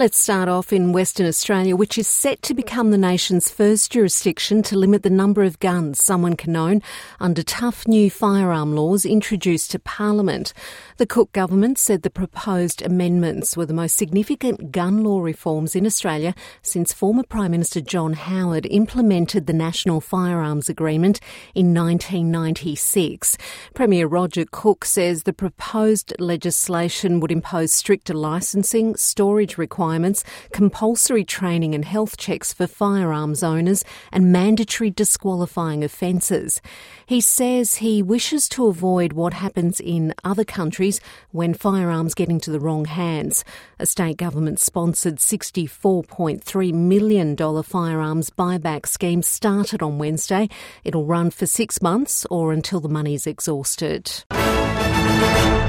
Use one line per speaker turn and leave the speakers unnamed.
Let's start off in Western Australia, which is set to become the nation's first jurisdiction to limit the number of guns someone can own under tough new firearm laws introduced to Parliament. The Cook government said the proposed amendments were the most significant gun law reforms in Australia since former Prime Minister John Howard implemented the National Firearms Agreement in 1996. Premier Roger Cook says the proposed legislation would impose stricter licensing, storage requirements, compulsory training and health checks for firearms owners and mandatory disqualifying offences. He says he wishes to avoid what happens in other countries when firearms get into the wrong hands. A state government-sponsored $64.3 million firearms buyback scheme started on Wednesday. It'll run for 6 months or until the money's exhausted.